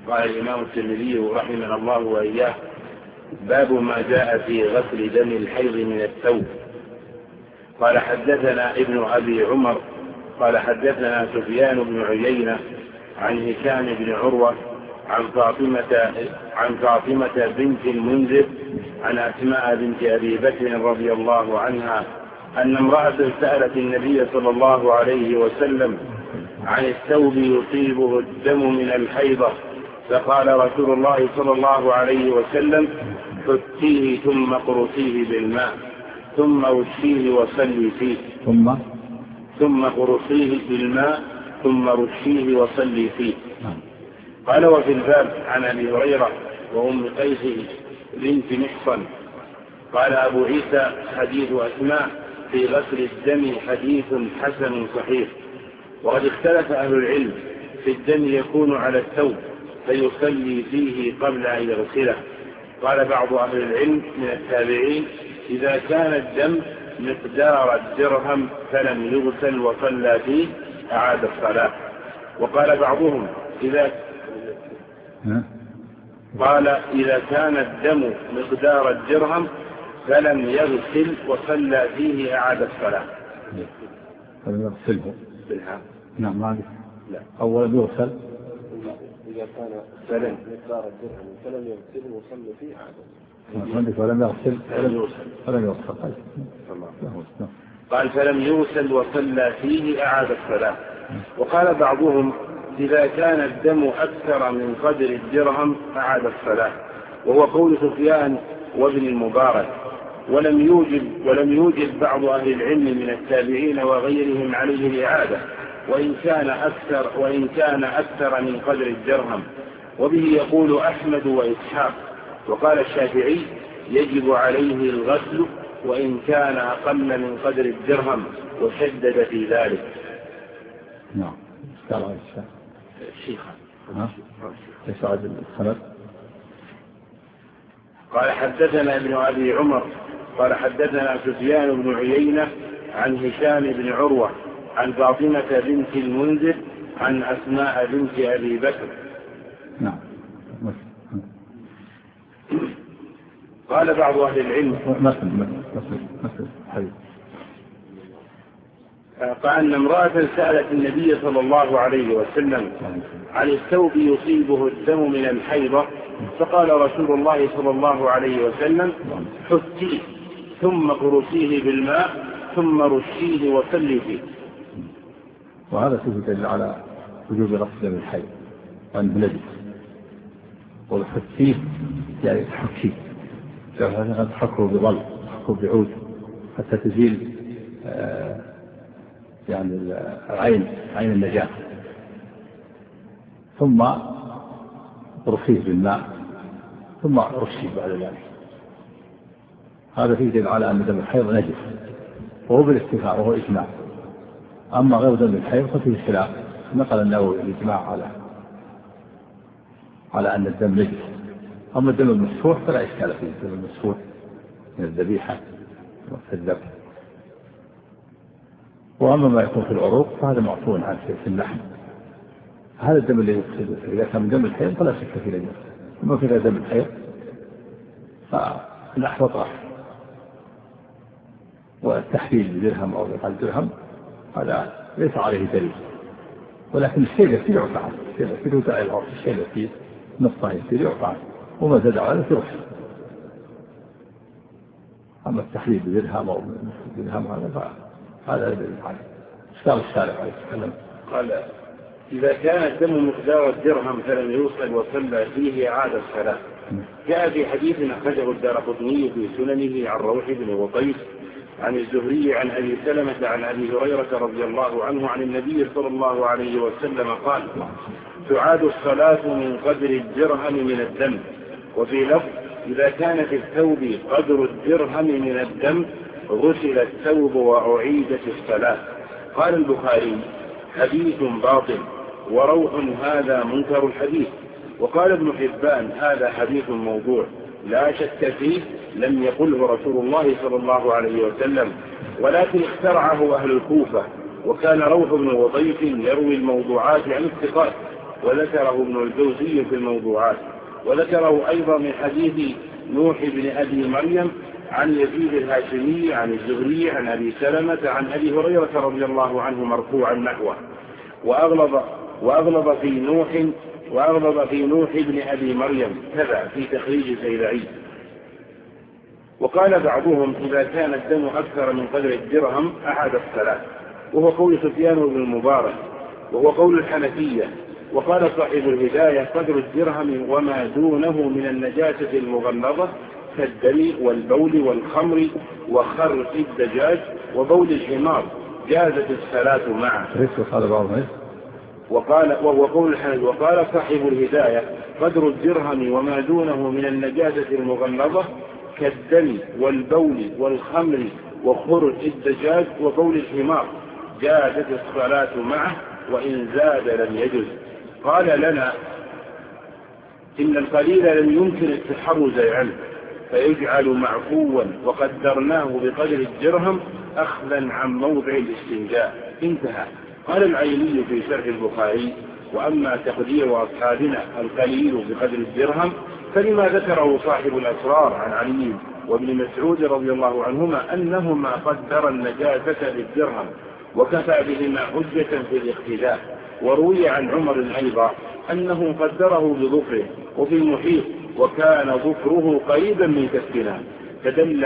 قال الإمام الترمذي رحمه الله وإياه: باب ما جاء في غسل دم الحيض من الثوب. قال حدثنا ابن أبي عمر قال حدثنا سفيان بن عيينة عن هشام بن عروة عن فاطمة بنت المنذر عن أسماء بنت أبي بكر رضي الله عنها أن امرأة سألت النبي صلى الله عليه وسلم عن الثوب يصيبه الدم من الحيضة، فقال رسول الله صلى الله عليه وسلم: حتيه ثم قرصيه بالماء ثم رشيه وصلي فيه. ثم قرصيه بالماء ثم رشيه وصلي فيه. قال: وفي الباب عن أبي هريرة وأم قيس بنت محصن. قال أبو عيسى: حديث أسماء في غسل الدم حديث حسن صحيح. وقد اختلف أهل العلم في الدم يكون على الثوب فيصلي فيه قبل أن يغسله. قال بعض أهل العلم من التابعين: إذا كان الدم مقدار الدرهم فلم يغسل وصلى فيه أعاد الصلاة. وقال بعضهم: إذا كان الدم مقدار الدرهم فلم يغسل وصلى فيه أعاد الصلاة. فلم يغسله بالحق. نعم ما لا أولا يغسل. إذا كان فلم مقدار الدرهم فلم يغسل وصلى فيه أعاد. فلم يغسل فلم يغسل. قال: فلم يغسل وصلى فيه أعاد الصلاة. وقال بعضهم: إذا كان الدم أكثر من قدر الدرهم أعاد الصلاة، وهو قول سفيان وابن المبارك. ولم يوجد بعض أهل العلم من التابعين وغيرهم عليه الإعادة وإن كان أكثر من قدر الدرهم. وبه يقول أحمد وإسحاق. وقال الشافعي: يجب عليه الغسل وإن كان أقل من قدر الدرهم، وشدد في ذلك. نعم. الشيخ قال حدثنا ابن أبي عمر قال حدثنا سفيان بن عيينة عن هشام بن عروة عن فاطمة بنت المنذر عن أسماء بنت أبي بكر. نعم. قال بعض أهل العلم قال أن امرأة سألت النبي صلى الله عليه وسلم عن الثوب يصيبه الدم من الحيضة، فقال رسول الله صلى الله عليه وسلم: حتيه ثم قرصيه بالماء ثم رشيه وصلي فيه. وهذا فيه دليل على وجوب غسل دم الحيض وأنه نجس. والحتيه يعني تحكيه، تحكه بظل، تحكه بعود حتى تزيل يعني عين النجاة، ثم رشيه بالماء ثم رشيه بعد ذلك. هذا فيه دليل على أن دم الحيض نجس، وهو بالاتفاق وهو إجماع. أما غير دم الحيض ففيه خلاف. نقل النووي الإجماع على أن الدم نجس. أما الدم المسفوح فلا إشكال فيه. الدم المسفوح من الذبيحة والذبح. وأما ما يكون في العروق فهذا معفون عنه في اللحم. هذا الدم اللي إذا كان من دم الحيض فلا شك فيه نجس. أما في دم الحيض فالأحوط أحسن. والتحليل بدرهم أو بقل درهم هذا ليس عليه دليل، ولكن الشيء يصير يعفى عنه. الشيء يصير العرف، الشيء يصير نصفه يصير يعفى عنه، وما زاد على يرحل. أما التحليل بدرهم أو بدرهم هذا دليل عليه. اشتغل الشارع عليه السلام قال: إذا كان الدم مقدار الدرهم فلم يوصل وصلى فيه أعاد الصلاة. جاء في حديث أخرجه الدارقطني في سننه عن روح بن وطيس عن الزهري عن أبي سلمة عن أبي هريرة رضي الله عنه عن النبي صلى الله عليه وسلم قال: تعاد الصلاة من قدر الدرهم من الدم. وفي لفظ: إذا كان في الثوب قدر الدرهم من الدم غسل الثوب وأعيدت الصلاة. قال البخاري: حديث باطل، وروح هذا منكر الحديث. وقال ابن حبان: هذا حديث موضوع لا شك فيه، لم يقله رسول الله صلى الله عليه وسلم، ولكن اخترعه أهل الكوفة. وكان روح بن وطيف يروي الموضوعات عن الثقات، وذكره ابن الجوزي في الموضوعات. وذكره أيضا من حديث نوح بن أبي مريم عن يزيد الهاشمي عن الزهري عن أبي سلمة عن أبي هريرة رضي الله عنه مرفوعا نحوه. وأغلظ في نوح بن أبي مريم كذا في تخريج زيلعي. وقال بعضهم إذا كان الدم أكثر من قدر الدرهم أحد الصلاة، وهو قول سفيان بن المبارك، وهو قول الحنفية. وقال صاحب الهداية قدر الدرهم وما دونه من النجاسة المغلظة كالدم والبول والخمر وخرق الدجاج وبول الحمار جازت الصلاة معه. وهو قول الحنفية. وقال صاحب الهداية قدر الدرهم وما دونه من النجاسة المغلظة كالدم والبول والخمر وخرق الدجاج وبول الحمار جازت الصلاة معه وإن زاد لم يجز. قال لنا إن القليل لم يمكن التحرز عنه فيجعل معفوا وقدرناه بقدر الدرهم أخذا عن موضع الاستنجاء. انتهى. قال العيني في شرح البخاري وأما تقدير أصحابنا القليل بقدر الدرهم فلما ذكره صاحب الأسرار عن علي وابن مسعود رضي الله عنهما أنهما قدر النجاسة بالدرهم وكفى بهما حجة في الاقتداء. وروي عن عمر أيضا أنه قدره بظفره وفي المحيط وكان ظفره قريبا من كفنا فدل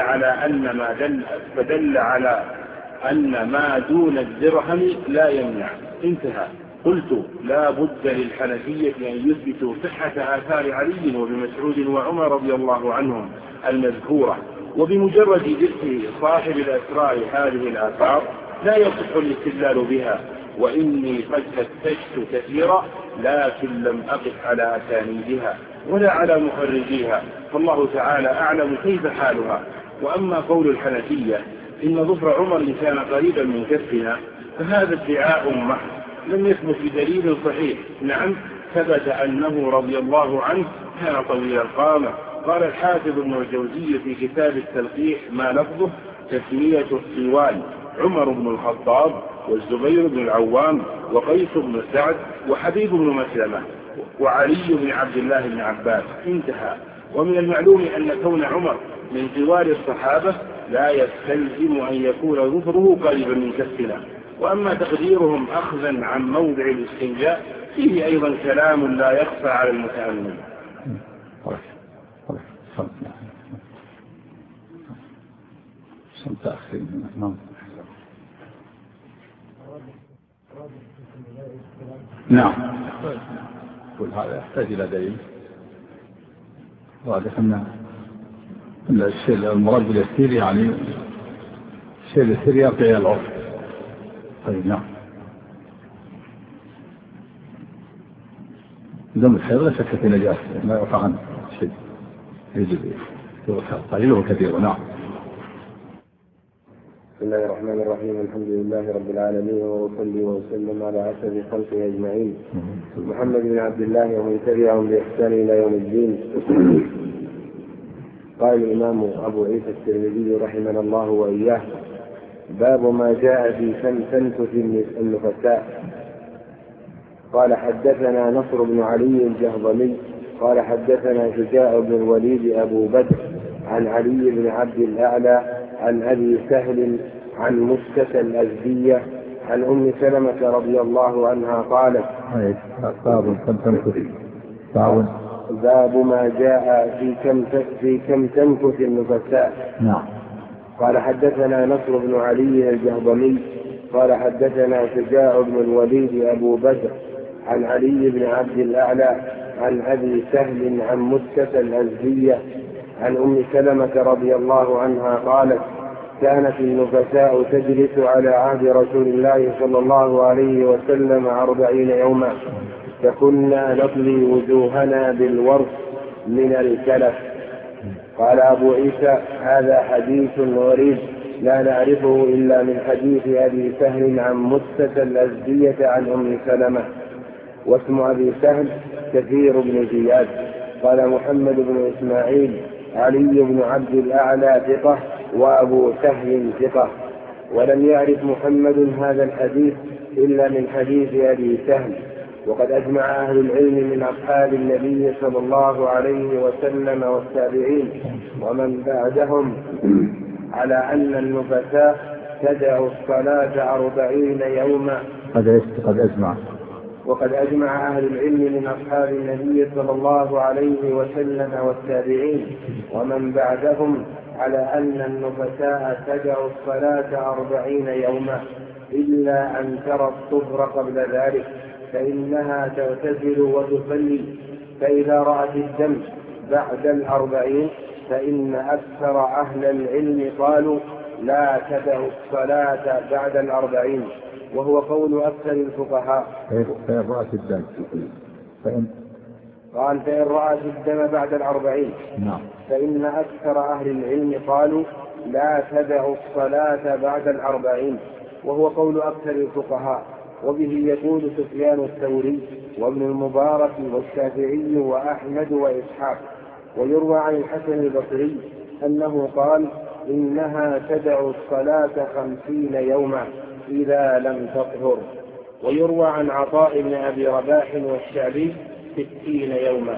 على أن ما دون الدرهم لا يمنع. انتهى. قلت لا بد للحنفية أن يثبتوا صحة آثار علي وابن مسعود وعمر رضي الله عنهم المذكورة، وبمجرد ذكر صاحب الأسرار هذه الآثار لا يصح الاستدلال بها. وإني قد فتشت كثيرا لكن لم أقف على أسانيدها ولا على مخرجيها، فالله تعالى أعلم كيف حالها. وأما قول الحنفية إن ظفر عمر كان قريبا من كفنا فهذا ادعاء محض لم يثبت بدليل صحيح. نعم ثبت أنه رضي الله عنه كان طويل القامة. قال الحافظ ابن الجوزي في كتاب التلقيح ما لفظه تسمية الطوال عمر بن الخطاب والزبير بن العوام وقيس بن سعد وحبيب بن مسلمة وعلي بن عبد الله بن عباس. انتهى. ومن المعلوم أن كون عمر من طوال الصحابة لا يستلزم أن يكون ظفره قريبا من كفنا. وأما تقديرهم أخذا عن موضع الاستنجاء فيه أيضا كلام لا يخفى على المتأمل. نعم كل هذا يحتاج إلى دليل. واضح أن الشيء المراد باليسير يعني الشيء اليسير يقع إلى العرف. طيب نعم. دم الحيض لا شك في نجاسة ما يرفع عنه شيء يجب قليل وكثير. نعم. بسم الله الرحمن الرحيم. الحمد لله رب العالمين وأصلي وأسلم على أسعد خلقه أجمعين محمد بن عبد الله ومن تبعهم بإحسان إلى يوم الدين. قال الإمام أبو عيسى الترمذي رحمنا الله وإياه باب ما جاء في تنفس النفساء. قال حدثنا نصر بن علي الجهضمي قال حدثنا شجاع بن الوليد أبو بدر عن علي بن عبد الأعلى عن أبي سهل عن مسكة الأزدية عن أم سلمة رضي الله عنها قالت باب ما جاء في كم تنفس النفساء. نعم. قال حدثنا نصر بن علي الجهضمي قال حدثنا شجاع بن الوليد أبو بدر عن علي بن عبد الأعلى عن أبي سهل عن مسكة الأزدية عن أم سلمة رضي الله عنها قالت كانت النفساء تجلس على عهد رسول الله صلى الله عليه وسلم 40 يوما فكنا نطلي وجوهنا بالورق من الكلف. قال أبو عيسى هذا حديث غريب لا نعرفه إلا من حديث أبي سهل عن مسكة الأزدية عن أم سلمة. واسم أبي سهل كثير بن زياد. قال محمد بن إسماعيل علي بن عبد الأعلى ثقة وأبو سهل ثقة. ولم يعرف محمد هذا الحديث إلا من حديث أبي سهل. وقد أجمع أهل العلم من أصحاب النبي صلى الله عليه وسلم والتابعين ومن بعدهم على أن النفساء تدع الصلاة 40 يوما. وقد أجمع أهل العلم من أصحاب النبي صلى الله عليه وسلم والتابعين ومن بعدهم على أن النفساء تدع الصلاة 40 يوما إلا أن ترى الطهر قبل ذلك فإنها تغتسل وتصلي، فإذا رأت الدم بعد 40 فإن أكثر أهل العلم قالوا لا تدع الصلاة بعد 40، وهو قول أكثر الفقهاء. فإن رأت الدم قال فإن رأت الدم بعد 40 فإن أكثر أهل العلم قالوا لا تدع الصلاة بعد 40، وهو قول أكثر الفقهاء. وبه يقول سفيان الثوري وابن المبارك والشافعي وأحمد وإسحاق. ويروى عن الحسن البصري أنه قال إنها تدع الصلاة 50 يوما إذا لم تطهر. ويروى عن عطاء بن أبي رباح والشعبي 60 يوما.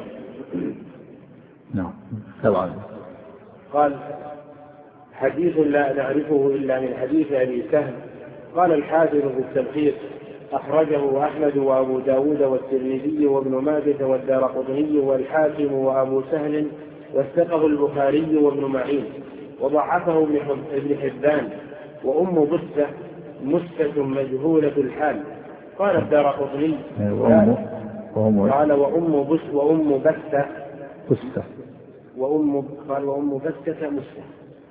قال حديث لا نعرفه إلا من حديث أبي سهل. قال الحافظ في التلخيص أخرجه أحمد وأبو داود والترمذي وابن ماجه والدارقطني والحاكم وأبو سهل، واثقه البخاري وابن معين، وضعفه ابن حبان. وأم بسة مسة مجهولة الحال. قال الدارقطني قال وأم بسة وأم بسة مسة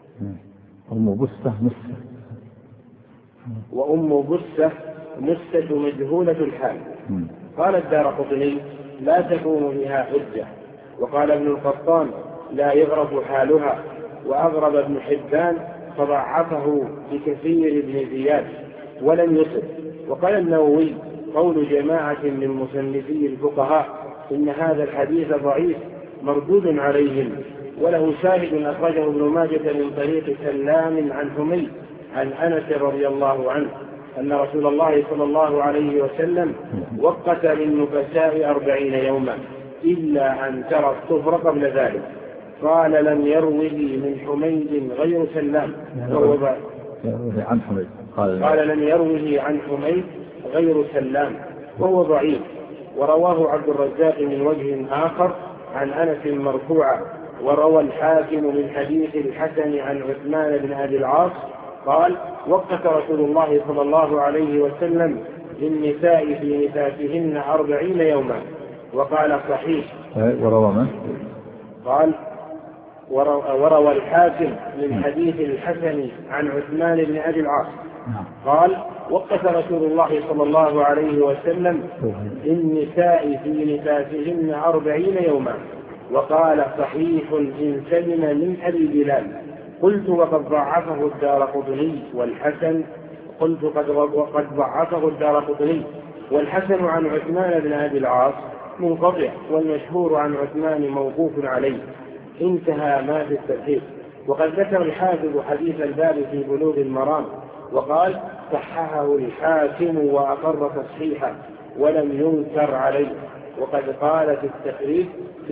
وأم بسة مسة مجهولة الحال. قال الدارقطني لا تكون بها حجة. وقال ابن القطان لا يغرب حالها. وأغرب ابن حبان فضعفه بكثير بن زياد ولم يصب. وقال النووي قول جماعة من مصنفي الفقهاء إن هذا الحديث ضعيف مردود عليهم، وله شاهد أخرجه ابن ماجه من طريق سلام عن حميد عن أنس رضي الله عنه أن رسول الله صلى الله عليه وسلم وقت للنفساء 40 يوما إلا أن ترى الطهر قبل ذلك. قال لم يروه من حميد غير سلام قال لم يروه عن حميد غير سلام وهو ضعيف. ورواه عبد الرزاق من وجه آخر عن أنس مرفوعا. وروى الحاكم من حديث الحسن عن عثمان بن أبي العاص قال وقت رسول الله صلى الله عليه وسلم للنساء في نفاسهن 40 يوما. وقال صحيح قال وروى الحاكم من حديث الحسن عن عثمان بن أبي العاص قال وقت رسول الله صلى الله عليه وسلم للنساء في نفاسهن 40 يوما. وقال صحيح إن سلم من أبي بلال. قلت وقد ضعفه الدارقطني والحسن عن عثمان بن أبي العاص منقطع، والمشهور عن عثمان موقوف عليه. انتهى ما في التلخيص. وقد ذكر الحافظ حديث الباب في بلوغ المرام وقال صححه الحاكم وأقر تصحيحه ولم ينكر عليه. وقد قال في التقريب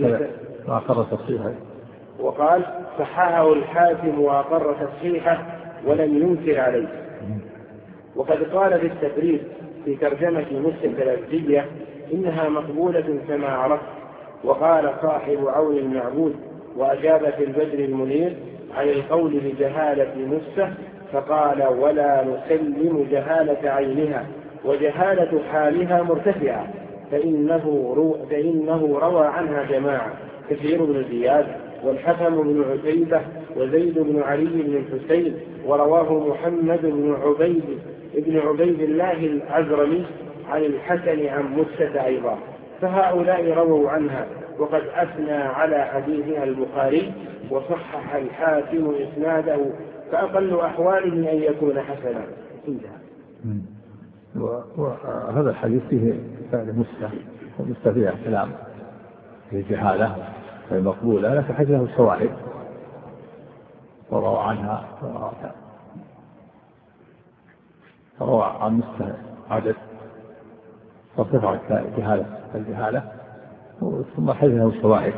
وقال صححه الحاكم وأقر تصحيحه ولم ينكر عليه. وقد قال في التقريب في ترجمة مسلم الأزدية إنها مقبولة كما عرفت. وقال صاحب عون المعبود وأجاب في البدر المنير عن القول بجهالة مسة فقال ولا نسلم جهالة عينها وجهالة حالها مرتفعة فإنه روى عنها جماعة كثير بن زياد والحكم بن عتيبة وزيد بن علي بن الحسين. ورواه محمد بن عبيد الله العزرمي عن الحسن عن مسة أيضا. فهؤلاء رووا عنها. وقد أثنى على حديثها البخاري وصحح الحاكم إسناده فأقل أحواله أن يكون حسنا. وهذا الحديث فيه فعل مسة فيها كلام في جهالة مقبولة، لكن حديث له شواهد وروى عنها روى عن مسة عدد وترفع الجهالة ثم الحديث له شواهد،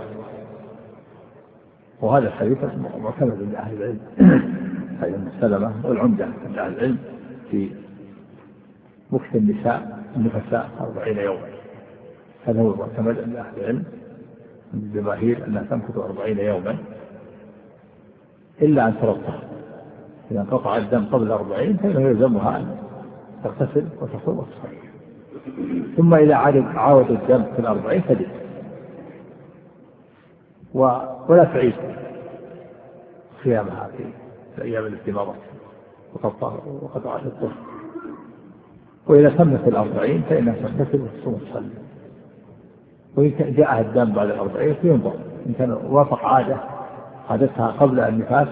وهذا الحديث معتمد عند أهل العلم حديث أم سلمة، والعمدة عند أهل العلم في مكث النفساء 40 يوما. هذا هو المعتمد عند أهل العلم الجماهير أنها تمكث 40 يوما إلا أن ترضى. إذا انقطع الدم قبل 40 فإنه يلزمها أن تغتسل وتصوم وتصلي، ثم إذا عاود الدم في 40 تجد ولا تعيد صيامها في الأيام الاستمارة وقد عاشت الظهر. وإذا تمت 40 فإنها تغتسل وتصوم وتصلي. وإن جاءها الدم بعد 40 فينظر إن كان وافق عادتها قبل النفاس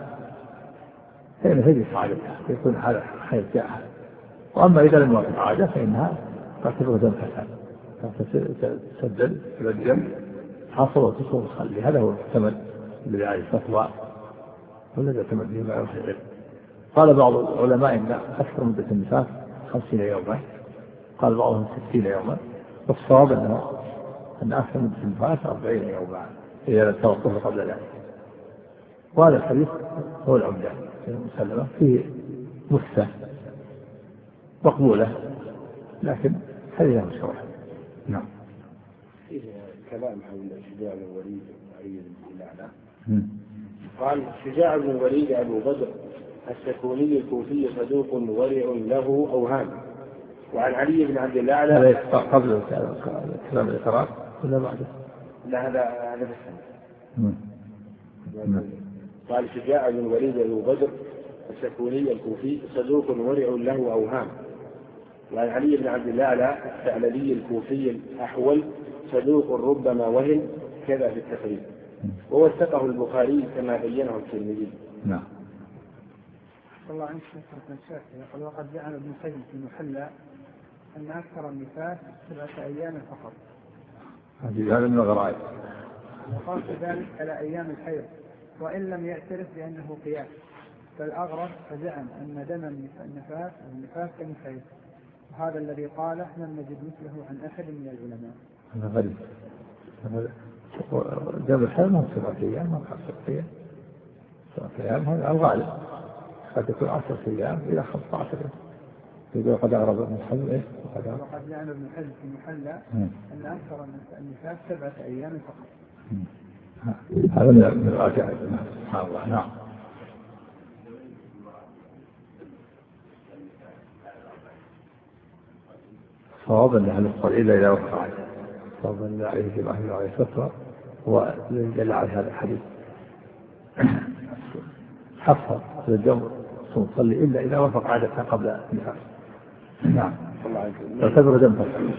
فإنها تجلس عادتها يكون هذا حيث جاءها. وأما إذا لم يوافق عادة فإنها تعتبر دم فساد، تسدل إلى الدم حصل وتصوم وتصلي. هذا هو المعتمد الذي عليه الفتوى والذي يعتمد به ما يوحي العلم. قال بعض العلماء إن أكثر مدة النفاس 50 يوما، قال بعضهم 60 يوما، والصواب أن أكثر مدة النفاس 40 يوما إذا لم توقف قبل ذلك. وهذا الحديث هو العمدة المسلمة فيه مفتة مقبولة، لكن حديثها مشروع. نعم. فيه كلام حول شجاع بن الوليد وعلي بن الأعلى. قال شجاع بن الوليد أبو بدر السكوني الكوفي صدوق ورع له أوهام. وعن علي بن عبد الأعلى قبل كلام الإقرار ولا بعده؟ لا هذا بس. قال شجاع بن الوليد أبو بدر السكوني الكوفي صدوق ورع له أوهام. وعن علي بن عبد الأعلى الثعلبي الكوفي الأحول صدوق ربما وهن كذا في التقريب، ووثقه البخاري كما بينه الترمذي. نعم. الله عنك شيخ يقول وقد جعل ابن القيم في المحلى أن أكثر النفاس 7 أيام فقط. هذا من الغرائب. وقال ذلك على أيام الحيض وإن لم يعترف بأنه قياس، فالأغرب فزعم أن دم النفاس كالحيض، وهذا الذي قال لم نجد مثله عن أحد من العلماء. هذا غريب. دم الحيض ما هو 7 أيام، ما هو 5 أيام. 7 أيام هذا الغالب، قد يكون 10 أيام إلى 15 يوم. يقول قد أغرب ابن حزم إيه؟ وقد جعل ابن حزم في المحلى أن أكثر النفاس 7 أيام فقط. هذا من العجائب. سبحان الله. نعم. صواب أن أهل الصلاة إذا وقع صواب أن عليه جماعة عليه الفتوى هو الذي دل على هذا الحديث. حفظ الجمر تصلي إلا إذا وافق عادتها قبل النفاس. نعم. تعتبر دم فساد.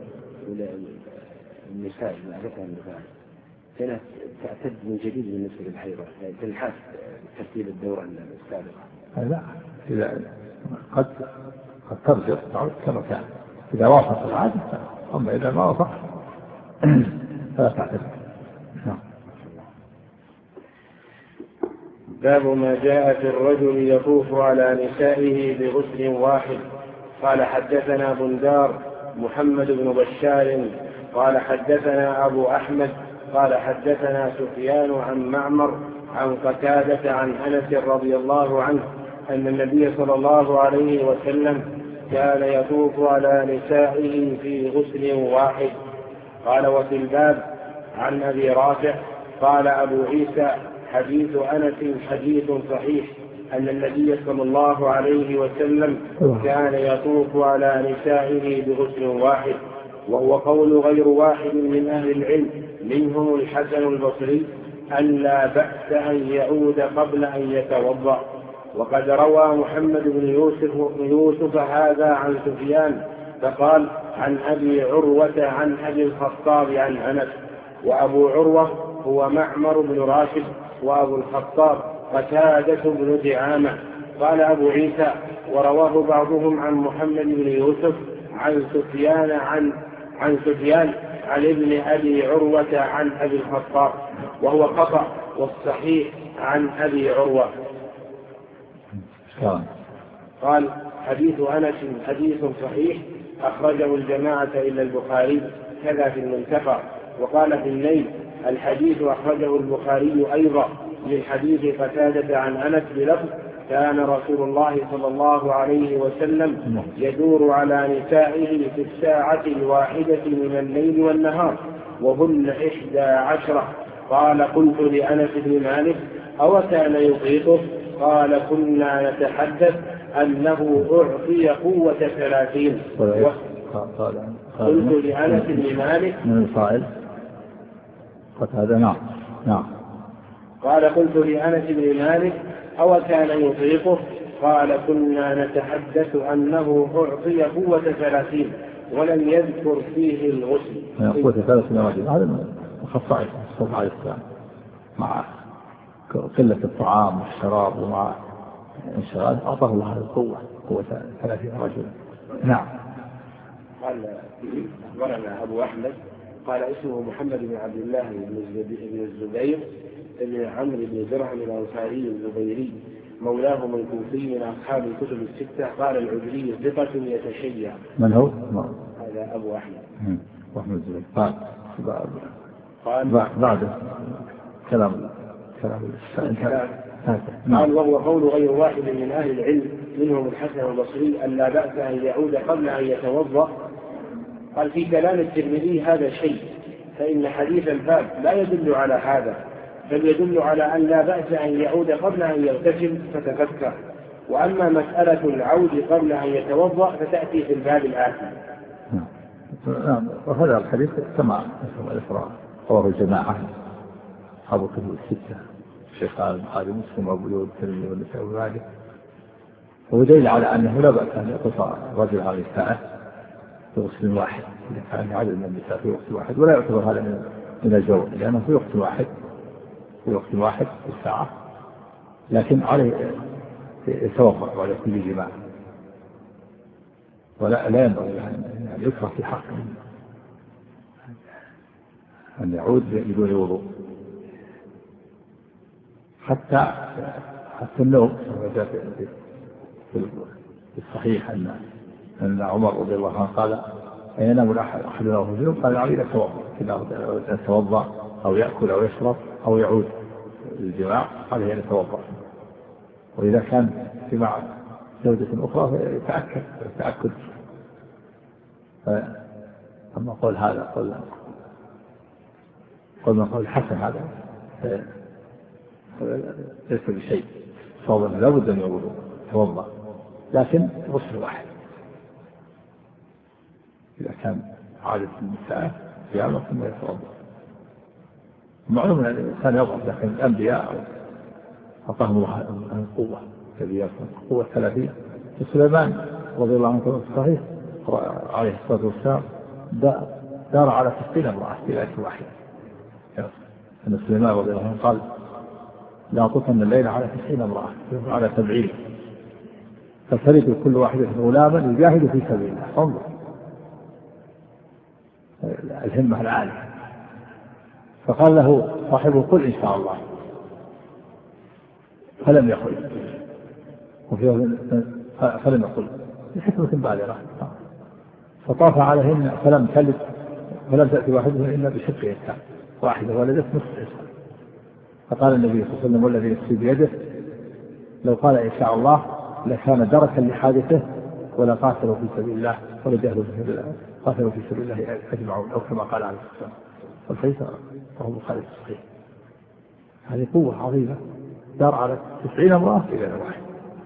النساء عادتها النفاس كانت تعتد من جديد بالنسبة للحيضة، تنحاس ترتيب الدورة السابقة. لا، إذا قد ترجع تعود كما كان إذا وافق العادة، أما إذا ما وافق فلا تعتد. نعم. باب ما جاء في الرجل يطوف على نسائه بغسل واحد. قال حدثنا بندار محمد بن بشار قال حدثنا أبو أحمد قال حدثنا سفيان عن معمر عن قتادة عن أنس رضي الله عنه أن النبي صلى الله عليه وسلم كان يطوف على نسائه في غسل واحد. قال وفي الباب عن أبي رافع قال أبو عيسى حديث أنس حديث صحيح أن النبي صلى الله عليه وسلم كان يطوف على نسائه بغسل واحد، وهو قول غير واحد من أهل العلم منهم الحسن البصري أن لا بأس أن يعود قبل أن يتوضأ. وقد روى محمد بن يوسف هذا عن سفيان فقال عن أبي عروة عن أبي الخطاب عن أنس. وأبو عروة هو معمر بن راشد، وأبو الخطاب قتادة بن دعامة. قال أبو عيسى ورواه بعضهم عن محمد بن يوسف عن سفيان عن ابن أبي عروة عن أبي الخطاب، وهو خطأ، والصحيح عن أبي عروة. قال حديث أنس حديث صحيح أخرجه الجماعة إلا البخاري، كذا في المنتقى. وقال في النيل: الحديث أخرجه البخاري أيضا من حديث قتادة عن أنس بلفظ: كان رسول الله صلى الله عليه وسلم يدور على نسائه في الساعة الواحدة من الليل والنهار وهن 11. قال: قلت لأنس بن مالك: أو كان يطيقه؟ قال: كنا نتحدث أنه أعطي قوة 30. قلت لأنس بن مالك من الفاعل هذا. نعم. قال: قلت لأنس بن مالك: أو كان يطيقه؟ قال: كنا نتحدث أنه أعطي قوة 30 ولم يذكر فيه الغسل. قوة 30 هذا من خصائص الرسول عليه السلام، مع قلة الطعام والشراب ومع انشغال أعطاه الله هذه القوة، قوة 30 رجلا. نعم. قال: أخبرنا أبو أحمد قال: اسمه محمد بن عبد الله بن الزبير بن عمرو بن درهم الأنصاري الزبيري، مولاه من كوفي من أصحاب الكتب الستة. قال العجلي: ثقة يتشيع. من هو؟ هذا أبو أحمد. الزبير. قال بعد كلام قال: وهو قول غير واحد من أهل العلم منهم الحسن البصري أن لا بأس أن يعود قبل أن يتوضأ. قال: في كلام الترمذي هذا شيء، فإن حديث الباب لا يدل على هذا، بل يدل على أن لا بأس أن يعود قبل أن يغتسل فتذكر. وأما مسألة العود قبل أن يتوضأ فتأتي في الباب الآتي. وهذا الحديث كما الإفراء رواه الجماعة أصحاب الكتب الستة، الشيخ البخاري ومسلم وأبو داود والترمذي والنسائي ومالك. هو دليل على أنه لا بأس أن يقص الرجل على النساء في غسل واحد إذا كان عدد من النساء في وقت واحد، ولا يعتبر هذا من الجو، لأنه في وقت واحد في الساعة، لكن عليه يتوضأ على كل جماع، ولا ينبغي أن يكره في حقه أن يعود بدون وضوء. حتى النوم في الصحيح أن عمر رضي الله عنه قال: ينام أحدنا وهو جنوب؟ قال: عليه يتوضأ أو يأكل أو يشرب أو يعود الجماع عليه أن يتوضأ. وإذا كان جماع زوجة أخرى يتأكد. أما قول هذا قول من قول حسن هذا ليس بشيء، صوابا لا بد أن يتوضأ، لكن غسل واحد إذا كان عادة النساء قيامة ثم يتوضأ. معلوم أن الإنسان يضعف، لكن الأنبياء أعطاهم الله القوة كبيرة، قوة 30. سليمان رضي الله عنه في الصحيح عليه الصلاة والسلام دار على 60 امرأة في ليلة واحدة. أن سليمان رضي الله عنه قال: لا أطوفن الليل على 90 امرأة على 70، فترد كل واحدة غلاما يجاهد في سبيل الله. انظر الهمة العالية. فقال له صاحبه: قل إن شاء الله، فلم يقل، فلم يقل لحكمة بالغة. فطاف عليهن فلم تلد ولم تأتي واحدة إلا بشق إنسان، واحدة ولدت نصف إنسان. فقال النبي صلى الله عليه وسلم: والذي نفسي بيده لو قال إن شاء الله لكان دركا لحادثه ولا قاتلوا في سبيل الله ولا جاهدوا في سبيل الله، قاتلوا في سبيل الله أجمعون، أو كما قال عليه الصلاة والسلام. والحديث رواه البخاري الصحيح. هذه قوة عظيمة، دار على 90 امرأة في ليلة واحدة.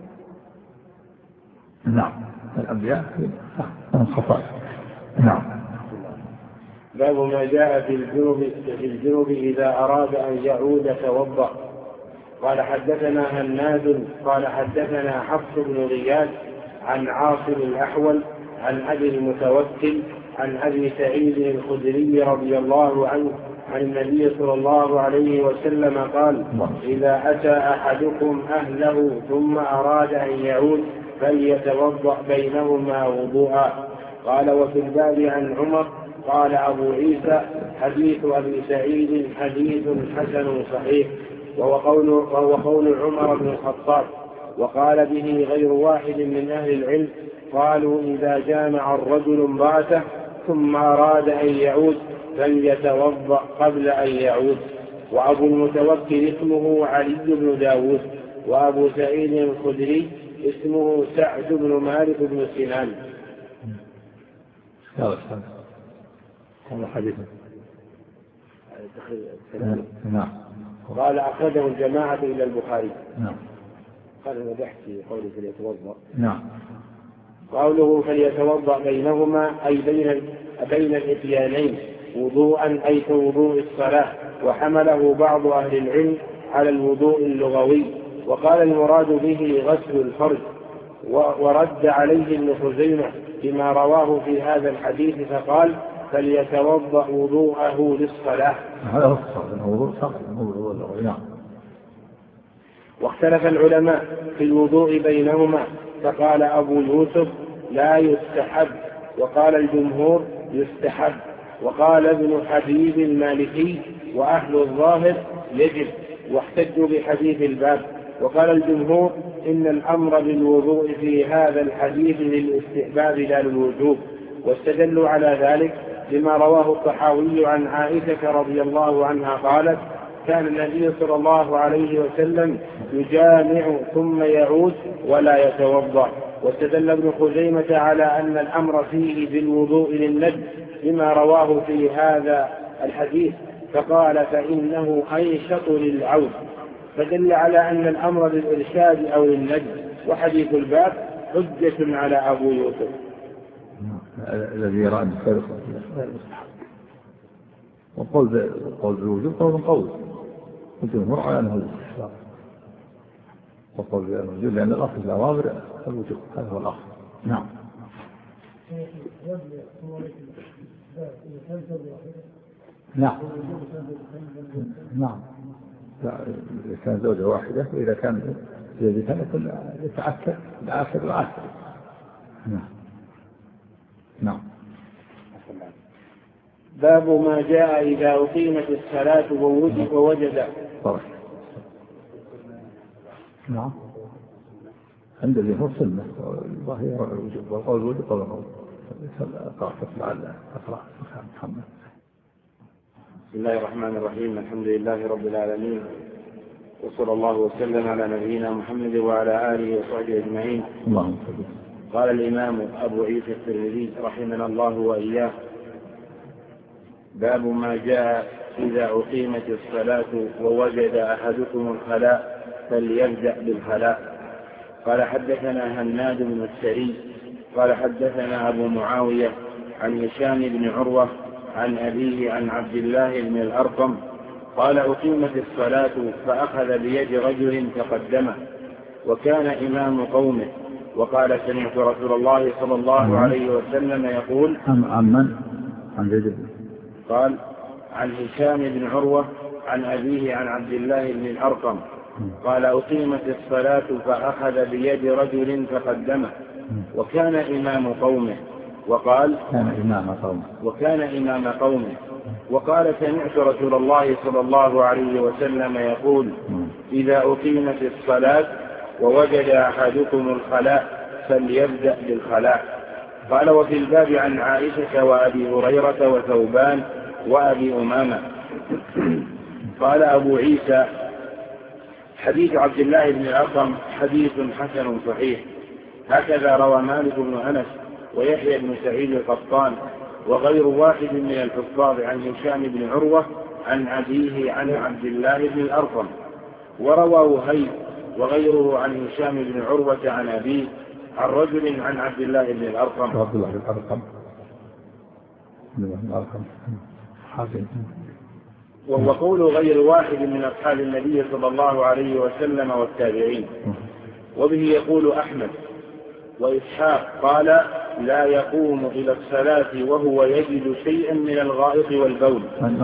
نعم. الأنبياء خصائص. نعم. باب ما جاء في الجنوب إذا أراد أن يعود توضأ. قال: حدثنا هناد قال: حدثنا حفص بن غياث عن عاصم الأحول عن أبي المتوكل عن أبي سعيد الخدري رضي الله عنه عن النبي صلى الله عليه وسلم قال: إذا أتى أحدكم أهله ثم أراد أن يعود فليتوضأ بينهما وضوءا. قال: وفي الباب عن عمر. قال أبو عيسى: حديث أبي سعيد حديث حسن صحيح، وهو قول عمر بن الخطاب، وقال به غير واحد من أهل العلم، قالوا إذا جامع الرجل امرأته ثم أراد أن يعود فليتوضأ قبل أن يعود. وأبو المتوكل اسمه علي بن داود، وأبو سعيد الخدري اسمه سعد بن مالك بن سنان. هذا حديث. نعم. قال أخرجه الجماعة إلى البخاري. نعم. قال أنا بحث في قوله فليتوضأ. نعم. قوله فليتوضأ بينهما أي بين الإتيانين وضوءا أي كوضوء الصلاة، وحمله بعض أهل العلم على الوضوء اللغوي، وقال المراد به غسل الفرج. ورد عليه ابن خزيمة بما رواه في هذا الحديث فقال فليتوضأ وضوءه للصلاة. هذا هو الوضوء اللغوي. واختلف العلماء في الوضوء بينهما، فقال أبو يوسف لا يستحب، وقال الجمهور يستحب، وقال ابن حبيب المالكي وأهل الظاهر يجب، واحتجوا بحديث الباب. وقال الجمهور إن الأمر بالوضوء في هذا الحديث للاستحباب لا للوجوب، واستدلوا على ذلك بما رواه الطحاوي عن عائشة رضي الله عنها قالت كان النبي صلى الله عليه وسلم يجامع ثم يعود ولا يتوضأ. واستدل ابن خزيمة على أن الأمر فيه بالوضوء للنجم بما رواه في هذا الحديث، فقال فإنه أنشط للعود، فدل على أن الأمر للإرشاد أو للنجم. وحديث الباب حجة على أبو يوسف. الذي يرى أن الخير غير مستحب، وقول بالوجوب قول الجمهور على أنه الاستحباب، وقول بالوجوب لأن الأصل في الأوامر الوجوب، هذا هو الأصل. نعم. نعم. نعم. إذا كان زوجة واحدة، وإذا كان زوجتان يكون يتعكر العكر. نعم. نعم. باب ما جاء إذا أقيمت الصلاة ووجد. نعم. عند الجمهور سنة، والظاهر الوجوب، والقول الوجوب قول القول. أقرأ محمد. بسم الله الرحمن الرحيم. الحمد لله رب العالمين، وصلى الله وسلم على نبينا محمد وعلى آله وصحبه أجمعين. اللهم صل. قال الإمام أبو عيسى الترمذي رحمنا الله وإياه: باب ما جاء إذا أقيمت الصلاة ووجد أحدكم الخلاء فليبدأ بالخلاء. قال حدثنا هناد بن السري قال حدثنا أبو معاوية عن هشام بن عروة عن أبيه عن عبد الله بن الأرقم قال أقيمت الصلاة فأخذ بيد رجل تقدمه وكان إمام قومه، وقال سمعت رسول الله صلى الله عليه وسلم يقول قال عن هشام بن عروة عن أبيه عن عبد الله بن الأرقم قال أقيمت الصلاة فأخذ بيد رجل تقدمه وكان إمام قومه، وقال وكان إمام قومه، وقال سمعت رسول الله صلى الله عليه وسلم يقول إذا أقيمت الصلاة ووجد أحدكم الخلاء فليبدأ بالخلاء. قال وفي الباب عن عائشة وأبي هريرة وثوبان وأبي أمامة. قال أبو عيسى حديث عبد الله بن الأرقم حديث حسن صحيح، هكذا روى مالك بن أنس ويحيى بن سعيد القطان وغير واحد من الحفاظ عن هشام بن عروة عن أبيه عن عبد الله بن الأرقم، وروى وهيب وغيره عن هشام بن عروة عن أبيه عن رجل عن عبد الله بن الأرقم. وهو قول غير واحد من أصحاب النبي صلى الله عليه وسلم والتابعين. وبه يقول أحمد وإسحاق قال لا يقوم إلى الصلاة وهو يجد شيئا من الغائط والبول.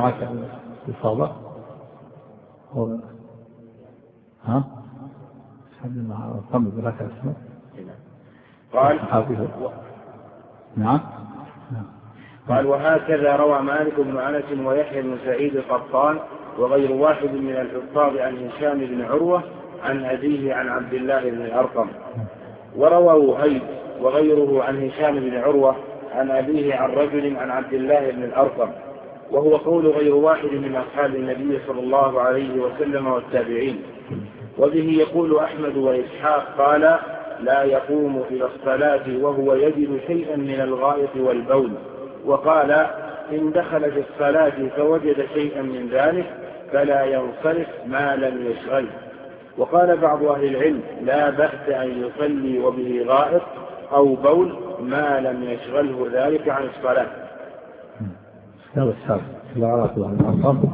قال وهكذا روى مالك بن أنس ويحيى بن سعيد القطان وغير واحد من الحفاظ عن هشام بن عروة عن أبيه عن عبد الله بن الأرقم. وروى وهيب وغيره عن هشام بن عروة عن أبيه عن رجل عن عبد الله بن الأرقم، وهو قول غير واحد من أصحاب النبي صلى الله عليه وسلم والتابعين. وبه يقول أحمد وإسحاق قال: لا يقوم إلى الصلاة وهو يجد شيئا من الغائط والبول. وقال: إن دخل في الصلاة فوجد شيئا من ذلك فلا ينصرف ما لم يشغله. وقال بعض أهل العلم: لا بأس أن يصلي وبه غائط أو بول ما لم يشغله ذلك عن الصلاة. هذا الشرط لا علاقة له بالأرقام.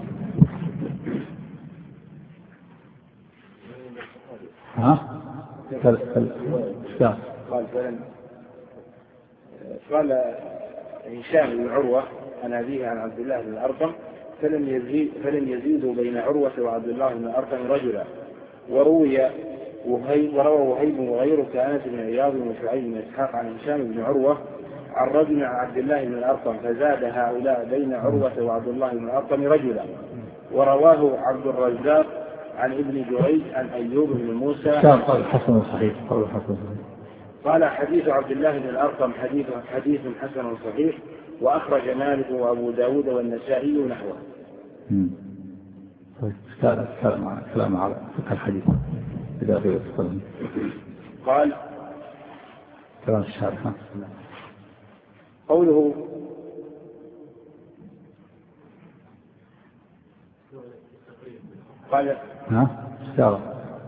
قال هشام بن عروة عن أبيه عن عبد الله بن الأرقم: فلم يزيدوا بين عروة وعبد الله بن الأرقم رجلا. وروى وهيب وغيره كأنس بن عياض بن شعيب بن إسحاق عن هشام بن عروة عن رجل عن عبد الله بن الأرقم، فزاد هؤلاء بين عروة وعبد الله بن الأرقم رجلا. ورواه عبد الرزاق عن ابن جريج عن أيوب بن موسى قال حسن صحيح. قال: حديث عبد الله بن الأرقم حديث حسن صحيح. وأخرج مالك وأبو داود والنسائي نحوه. كلام على فقه الحديث إذا غير الصلاة. قال: كلام الشارح. قوله: قال: اشتغل.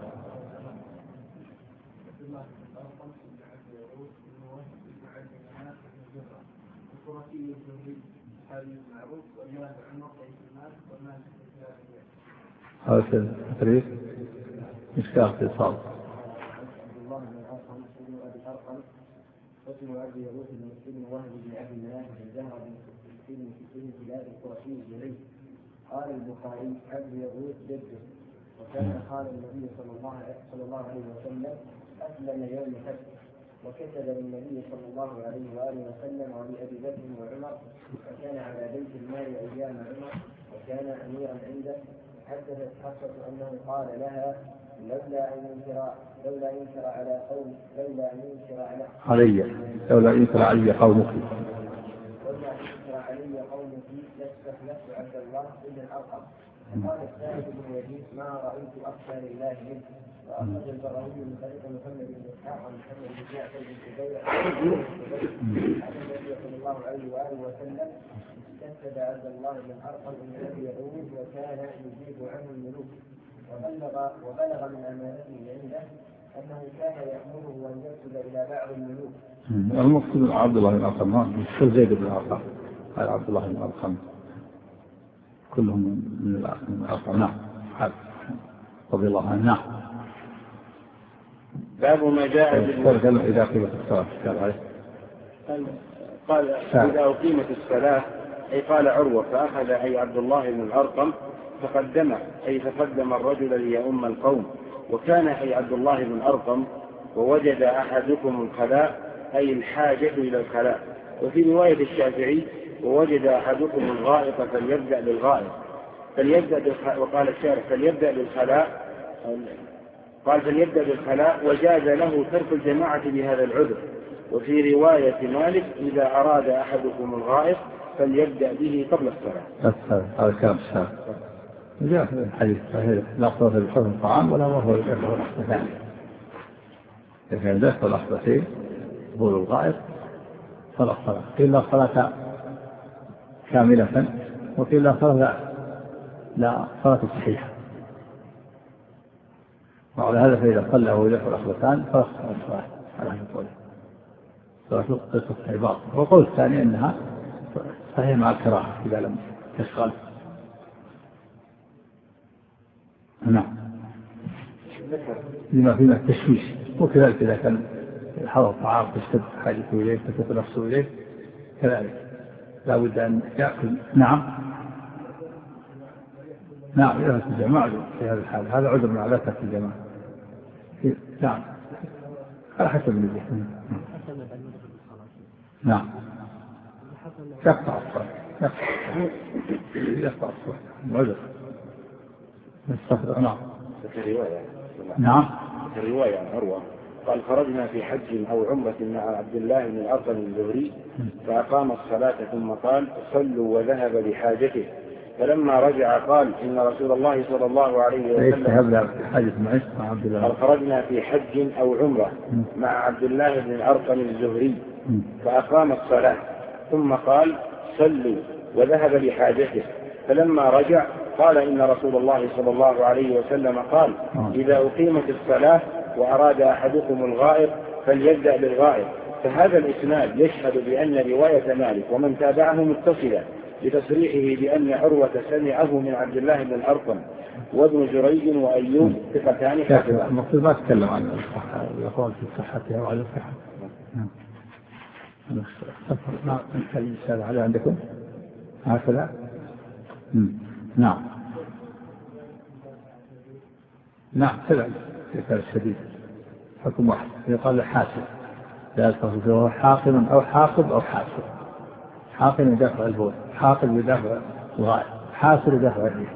هذا التدريس مشكاة اتصال. واسم عبد يغوث بن مسلم وهب بن عبد الله بن زهر بن مسلم في بلاد القرشي الجليل. قال البخاري: عبد يغوث جده، وكان قال النبي صلى الله عليه وسلم: أسلم يوم فتح، وكتب للنبي صلى الله عليه وآله وسلم ولأبي بكر وعمر، وكان على بيت المال أيام عمر، وكان أميرا عنده. حدثت حفصة أنه قال لها: لولا أن ينكر على قومك لاستخلفت عبد الله بن الأرقم. قال السائب بن يزيد: ما رأيت أخشى لله منه. وأخرج البراوي من طريق محمد بن إسحاق عن محمد بن جعفر بن زبير عن النبي صلى الله عليه وآله وسلم استشهد عبد الله بن الأرقم الذي يعود وكان يجيب عنه الملوك. وبلغ من أمانته عنده أنه كان يأمره أن يكتب إلى بعض الملوك. المقصود عبد الله بن الأرقم مثل زيد بن الأرقم. قال عبد الله بن الأرقم كلهم من الأرقم. نعم. رضي الله عنه. نعم. باب ما جاء إذا قيمت الصلاة. قال: إذا أقيمت الصلاة، أي قال عروة: فأخذ أي عبد الله بن الأرقم فقدمه، أي فقدم الرجل ليؤم القوم. وكان أي عبد الله بن الأرقم: ووجد أحدكم الخلاء، أي الحاجة إلى الخلاء. وفي رواية الشافعي: ووجد أحدكم الغائط فليبدأ بالغائط. وقال الشارح: فليبدأ بالخلاء. قال: فليبدأ بالخلاء، وجاز له ترك الجماعة بهذا العذر. وفي رواية مالك: إذا أراد أحدكم الغائط فليبدأ به قبل الصلاة. هذا كلام الشارح. جاء في الحديث صحيح: لا صلاة بحكم الطعام ولا وهو يدخل الأحدثان. إذا كان يدخل الأحدثين بول الغائط فلا صلاة. قيل لا صلاة كاملة، وقيل لا صلاة لا صلاة صحيحة. وعلى هذا فإذا صلى وهو يدخل الأحدثان فلا صلاة على هذا القول. صلاة تصحيح باطل. والقول الثاني أنها صحيح مع الكراهة إذا لم تشغل. نعم. لما فيما التشويش. وكذلك إذا كان حضر الطعام تشتد حاجته إليه تكثر نفسه إليه كذلك لا بد أن يأكل. نعم. إذا في الجماعة في هذا الحال هذا عذر من عادات في الجماعة. نعم. على حسب النبي. نعم. يقطع الصلاة. عذر. نعم. نعم. الرواية عن عروة قال خرجنا في حج أو عمرة مع عبد الله بن الأرقم الزهري فأقام الصلاة ثم قال صلوا وذهب لحاجته، فلما رجع قال إن رسول الله صلى الله عليه وسلم قال خرجنا في حج أو عمرة مع عبد الله بن الأرقم الزهري فأقام الصلاة ثم قال صلوا وذهب لحاجته، فلما رجع قال إن رسول الله صلى الله عليه وسلم قال إذا أقيمت الصلاة وأراد أحدكم الغائط فليبدأ بالغائط. فهذا الإسناد يشهد بأن رواية مالك ومن تابعه متصلة لتصريحه بأن عروة سمعه من عبد الله بن الأرقم، وابن جريج وأيوب ثقتان حافظان. المقصود ما تكلم عن الصحة الأقوال في صحتها وعلى الصحة. ما نتكلم هذا على عندكم هكذا. نعم كذا الشديد حكم واحد يقال الحاسب لا يتصف هو حاقم أو حاقب أو حاسب. حاقم يدافع البول، حاقب يدافع الغائب، حاسب يدافع الريح.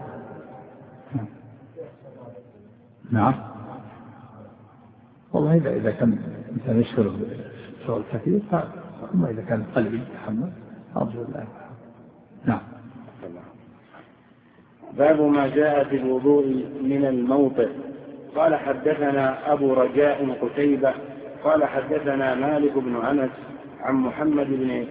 نعم والله إذا كان إنسان يشغل شغل كثير أما إذا كان قلبي يتحمل أرجو الله. نعم. باب ما جاء في الوضوء من الموطئ. قال حدثنا أبو رجاء قتيبة قال حدثنا مالك بن أنس عن محمد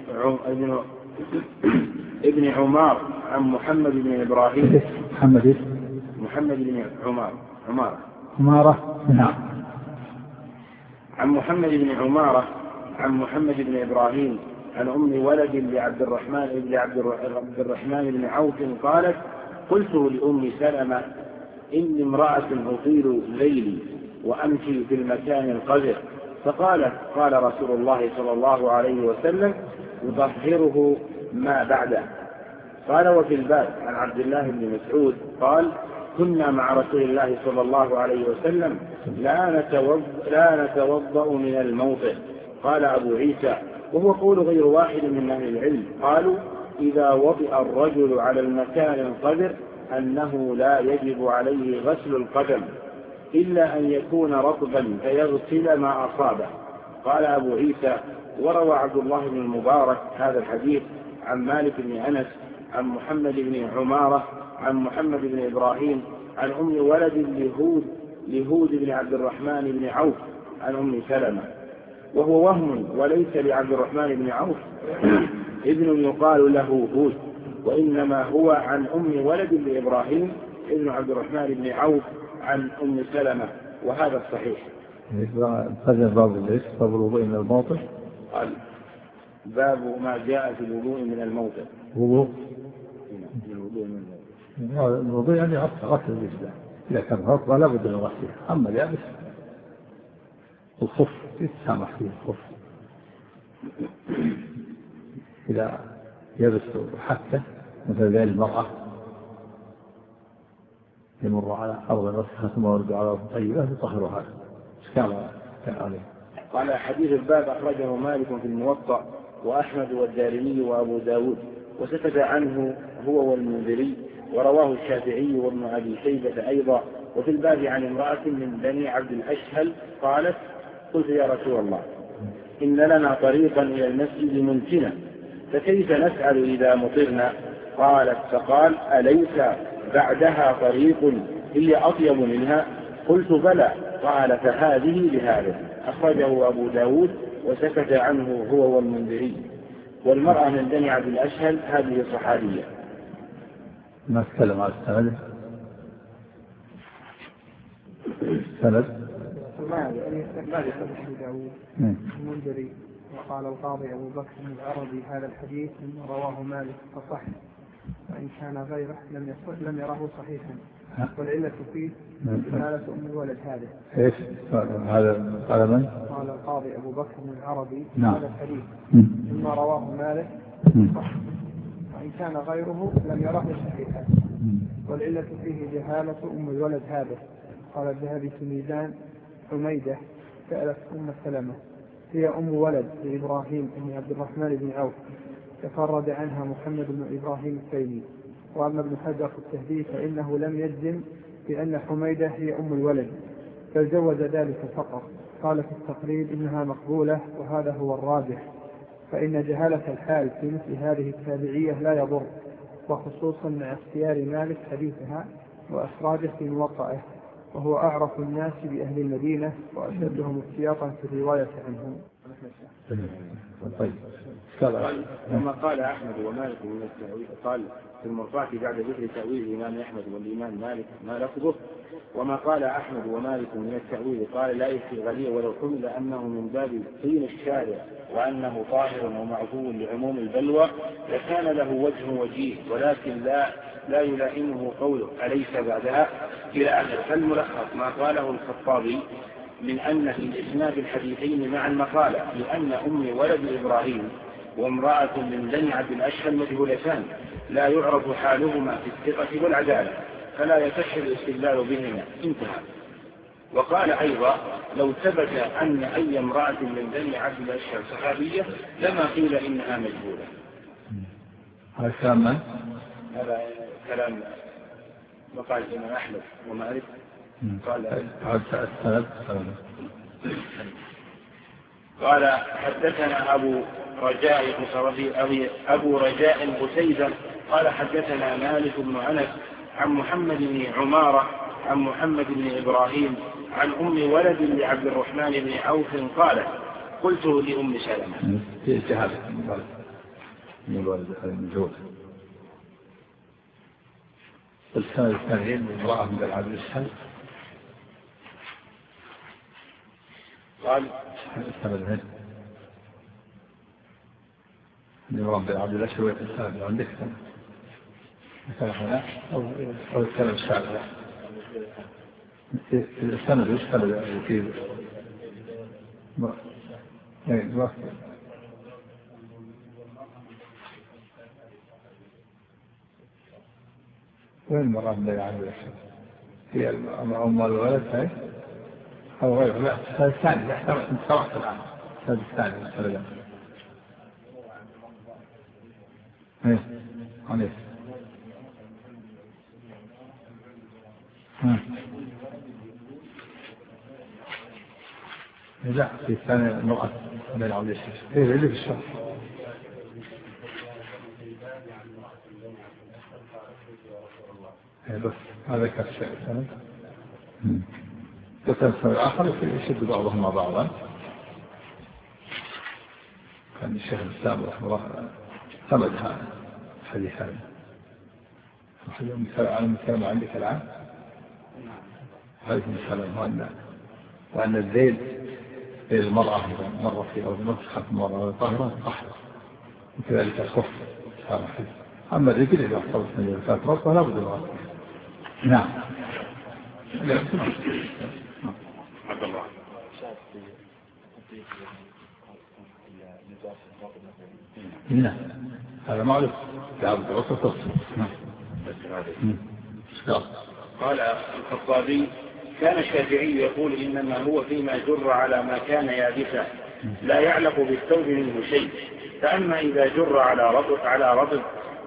ابن عمار عن محمد بن إبراهيم محمد بن عمارة نعم عن محمد بن عمارة عن محمد بن إبراهيم عن أم ولد لعبد الرحمن بن عوف قالت قلت لأم سلمة إني امرأة أطيل ليلي وأمشي في المكان القذر، فقالت قال رسول الله صلى الله عليه وسلم يطهره ما بعده. قال وفي الباب عن عبد الله بن مسعود قال كنا مع رسول الله صلى الله عليه وسلم لا نتوضأ من الموطئ. قال أبو عيسى وهو قول غير واحد من أهل العلم قالوا إذا وطئ الرجل على المكان القذر أنه لا يجب عليه غسل القدم إلا أن يكون رطبا فيغسل ما أصابه. قال أبو عيسى وروى عبد الله بن المبارك هذا الحديث عن مالك بن أنس عن محمد بن عمارة عن محمد بن إبراهيم عن أم ولد لهود بن عبد الرحمن بن عوف عن أم سلمة، وهو وهم وليس لعبد الرحمن بن عوف ابن يقال له هود، وإنما هو عن أم ولد لإبراهيم ابن عبد الرحمن بن عوف عن أم سلمة، وهذا الصحيح. باب الوضوء من الموطئ. قال باب ما جاء في الوضوء من الموطئ. الوضوء يعني غسل الجسد، إذا كان غسل لا بد من غسله، أما اليابس الخف يتسامح فيه الخف إذا يبس حتى مثل ذلك المرأة يمر على أرض وسخة ثم يرد على أرض طيبة يطهرها كما كان عليه. قال حديث الباب أخرجه مالك في الموطأ وأحمد والدارمي وأبو داود، وسكت عنه هو والمنذري، ورواه الشافعي وابن أبي شيبة أيضا. وفي الباب عن امرأة من بني عبد الأشهل قالت قلت يا رسول الله إن لنا طريقا إلى المسجد ممكنة فكيف نفعل إذا مطرنا؟ قالت فقال أليس بعدها طريق هي أطيب منها؟ قلت بلى. قال فهذه لهذا. أخرجه أبو داود وسكت عنه هو والمنذري. والمرأة من بني عبد الأشهل هذه صحابية. ما تكلم على السند ما أبو داود المنذري. وقال القاضي أبو بكر بن العربي هذا الحديث رواه مالك فصح، وإن كان غيره لم يره صحيحا، والعلة فيه جهالة أم الولد هذا. إيش هذا قال من؟ قال القاضي أبو بكر بن العربي هذا الحديث مما رواه مالك صح، وإن كان غيره لم يره صحيحا، والعلة فيه جهالة أم الولد هذا. قال الذهبي في ميزان حميدة سألت أم سلمة هي أم ولد لإبراهيم بن عبد الرحمن بن عوف، تفرد عنها محمد بن إبراهيم التيمي. وأما ابن حجر في التهذيب فإنه لم يجزم بأن حميدة هي أم الولد، بل جوز ذلك فقط، قال في التقريب إنها مقبولة، وهذا هو الراجح، فإن جهالة الحال في مثل هذه التابعية لا يضر، وخصوصا مع اختيار مالك حديثها وأخراجه في موطئه، وهو أعرف الناس بأهل المدينة وأشدهم احتياطا في الرواية عنهم. طيب. ثم قال أحمد ومالك من التأويل، قال في المرفوع بعد ذكر تأويل الإمام أحمد والإمام مالك ما لفظه، وما قال أحمد ومالك من التأويل قال لا يكفي الغني ولو حمل أنه من باب طين الشارع وأنه طاهر ومعفو لعموم البلوى لكان له وجه وجيه، ولكن لا يلائمه قوله أليس بعدها إلى آخر. فالملخص ما قاله الخطابي من أن في الإسناد الحديثين مع المقالة لأن أم ولد إبراهيم وامرأة من بني عبد الأشهل مجهولتان لا يعرف حالهما في الثقة والعدالة فلا يصح الاستدلال بهما، انتهى. وقال أيضا لو ثبت أن أي امرأة من بني عبد الأشهل صحابية لما قيل إنها مجهولة. هذا كلام من؟ هذا كلام وقال الإمام أحمد ومالك. قال حدثنا أبو رجاء بسيدة قال حدثنا مالك بن أنس عن محمد بن عمارة عن محمد بن إبراهيم عن أم ولد لعبد الرحمن بن عوف قال قلت لأم سلمة في اجتهاد من الولد المجهول. السنة الثانية من امرأة من عبد الأشهل قال السنة من امرأة من عبد الأشهل ويتساعد عندك مثلا هنا أو السنة الشعر في السنة السنة في وين المرأة من عبد الأشهل هي أم الولد هاي أو غيره؟ لا هذا الثاني انت صرحت الآن هذا الثاني مثلا ايه عليك لا في الثاني المرأة بين عبد الأشهل ايه اللي في الشرح بس هذا كالشيء الثاني التسلسل الآخر يشد بعضهما بعضا. كان الشيخ الإسلام رحمه الله ثبت هذا الحديث هذا. على المثال عندك الآن حديث المثال وأن الذيل للمرأة مرة في أو نسخة مرة طاهرة طاهرة وكذلك الخف هذا حديث. أما الرجل إذا احترت من الفاترة فلا بد الغسل. نعم. نعم هذا معروف تعبد العصر تصل. قال الخطابي كان الشافعي يقول إنما هو فيما جر على ما كان يابسا لا يعلق بالثوب منه شيء، فأما إذا جر على رطب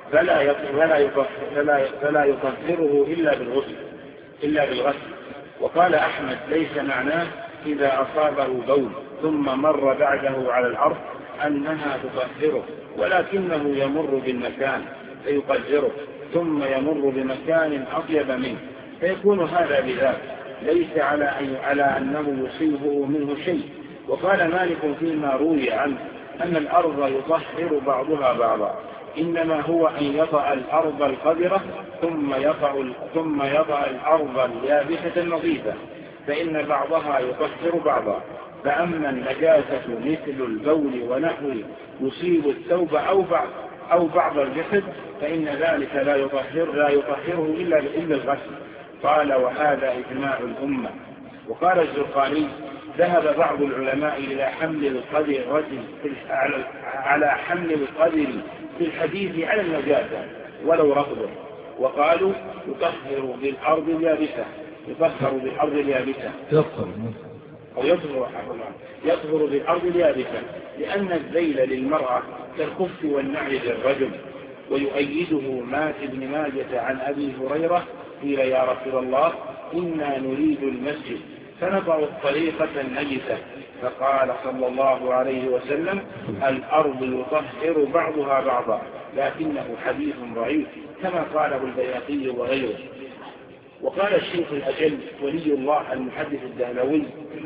فلا يطهره إلا بالغسل. وقال أحمد ليس معناه إذا أصابه بول ثم مر بعده على الأرض أنها تطهره، ولكنه يمر بالمكان فيقدره ثم يمر بمكان أطيب منه فيكون هذا بذاك ليس على أنه يصيبه منه شيء. وقال مالك فيما روي عنه أن الأرض يطهر بعضها بعضا، إنما هو أن يطأ الأرض القذرة ثم يطأ الأرض اليابسة النظيفة، فإن بعضها يطهر بعضا. فأما النجاسة مثل البول ونحوه يصيب الثوب أو بعض الجسد فإن ذلك لا يطهره إلا الغسل. قال وهذا إجماع الأمة. وقال الزرقاني ذهب بعض العلماء إلى على حمل القدر في الحديث على النجاسة ولو رفضه، وقالوا يطهر بالأرض اليابسة أو يطهر بالأرض اليابسة، لأن الذيل للمرأة كالخف والنعل للرجل. ويؤيده مات بن ماجة عن أبي هريرة قيل يا رسول الله إنا نريد المسجد فنضع الطريقة النجسة، فقال صلى الله عليه وسلم: الأرض يطهر بعضها بعضا، لكنه حديث ضعيف كما قاله البيهقي وغيره. وقال الشيخ الأجل ولي الله المحدث الدهلوي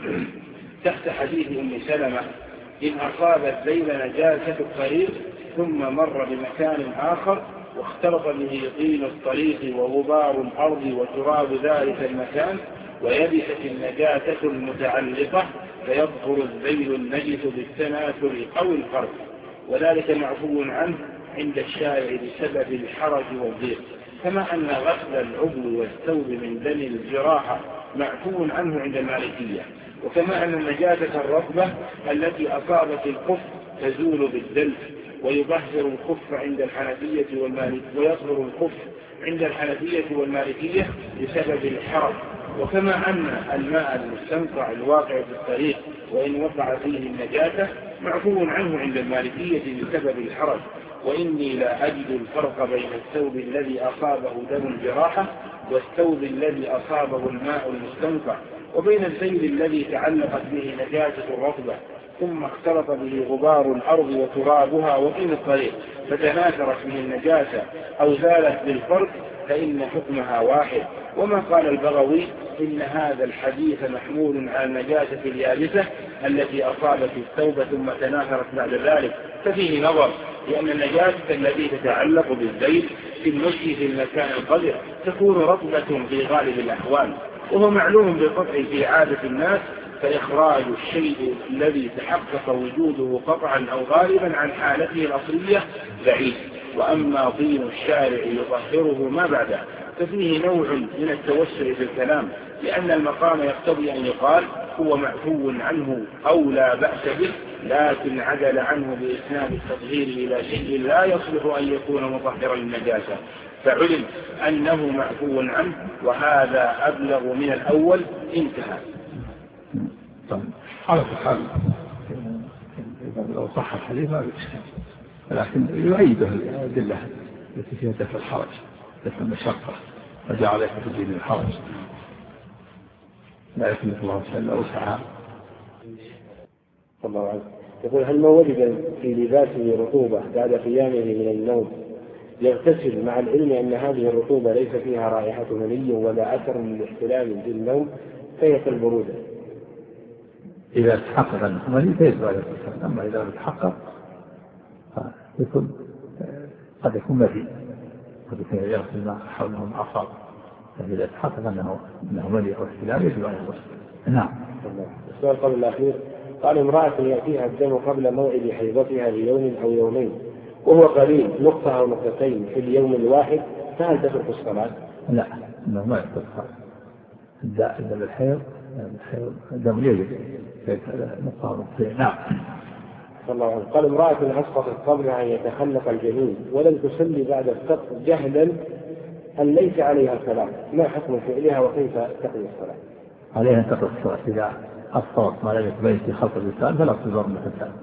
تحت حديث أم سلمة: إن أصاب الذيل نجاسة الطريق ثم مر بمكان آخر واختلط به طين الطريق وغبار الأرض وتراب ذلك المكان ويبست النجاسة المتعلقة، فيظهر الذيل النجس بالتناثر أو الفرق، وذلك معفو عنه عند الشارع بسبب الحرج والضيق، كما أن غسل العضو والثوب من دم الجراحة معفو عنه عند المالكية، وكما أن النجاسة الرطبة التي أصابت الخف تزول بالدلك، ويظهر الخف عند الحنفية والمالكية، ويظهر الخف عند الحنفية والمالكية بسبب الحرج، وكما أن الماء المستنقع الواقع في الطريق وإن وقع فيه النجاسة معفو عنه عند المالكية بسبب الحرج. وإني لا أجد الفرق بين الثوب الذي أصابه دم الجراحة والثوب الذي أصابه الماء المستنقع، وبين الذيل الذي تعلقت به نجاسة الرطبة ثم اختلط به غبار الأرض وترابها وطين الطريق فتناثرت به النجاسة أو زالت بالفرق، فإن حكمها واحد. وما قال البغوي إن هذا الحديث محمول على النجاسة اليابسة التي أصابت الثوب ثم تناثرت بعد ذلك، ففيه نظر، لأن النجاسة التي تتعلق بالذيل في المشي في المكان القذر تكون رطبة في غالب الأحوال، وهو معلوم بالقطع في عادة الناس، فإخراج الشيء الذي تحقق وجوده قطعا أو غالبا عن حالته الأصلية بعيد. وأما طين الشارع يطهره ما بعده ففيه نوع من التوسع في الكلام، لأن المقام يقتضي أن يقال هو معفو عنه أو لا بأس به، لكن عدل عنه بإسناد التطهير إلى شيء لا يصلح أن يكون مطهرا للنجاسة، فعلم أنه معفو عنه، وهذا أبلغ من الأول. انتهى. على كل حال لو صح الحديث ما بيشكل، لكن يؤيده الأدلة التي فيها دفع الحرج، دفع المشقة، وجعل عليك في الدين الحرج، لا يكلف الله إلا وسعها. الله عنه يقول: هل ما وجد في لباسه رطوبة بعد قيامه من النوم يغتسل مع العلم أن هذه الرطوبة ليس فيها رائحة مني ولا أثر للاحتلام بالنوم فهي كالبرودة؟ إذا تحقق أنه مني فيجب عليه الغسل، أما إذا تحقق قد يكون مذي، قد يكون يغسل ما حوله من أعصاب، فإذا تحقق أنه مني أو احتلام يجب عليه الغسل. نعم. السؤال قبل الأخير: قال: امرأة يأتيها الدم قبل موعد حيضتها بيوم أو يومين وهو قليل نقطة أو نقطتين في اليوم الواحد، فهل تترك الصلاة؟ لا، إنه ما يترك الصلاة. الدم الحيض الدم يجب نقطة أو نقطتين. نعم. الله عنه. قال: امرأة أسقطت قبل أن يتخلق الجنين ولم تصلي بعد السقط جهلا أن ليس عليها صلاة، ما حكم فعلها وكيف تقضي الصلاة؟ عليها أن تقضي الصلاة إذا أسقطت ما لم يتبين في خلق الإنسان فلا تضر مثل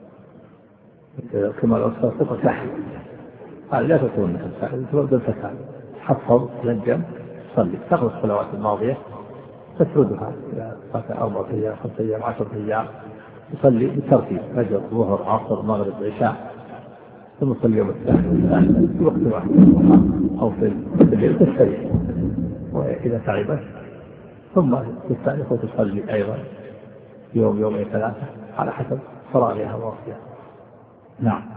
كما لو أسقطت تحت، هذه لا تكون مثل تبدل فساد، تحفظ للجنب تصلي، تقضي الصلوات الماضية تسردها إلى 4 أيام 5 أيام 10 أيام، تصلي بترتيب فجر ظهر عصر مغرب عشاء، ثم تصلي يوم الثاني في وقت واحد أو في الليل تستريح، وإذا تعبت ثم تستأنف وتصلي أيضا يوم 2 3 على حسب فراغها ووقتها. نعم.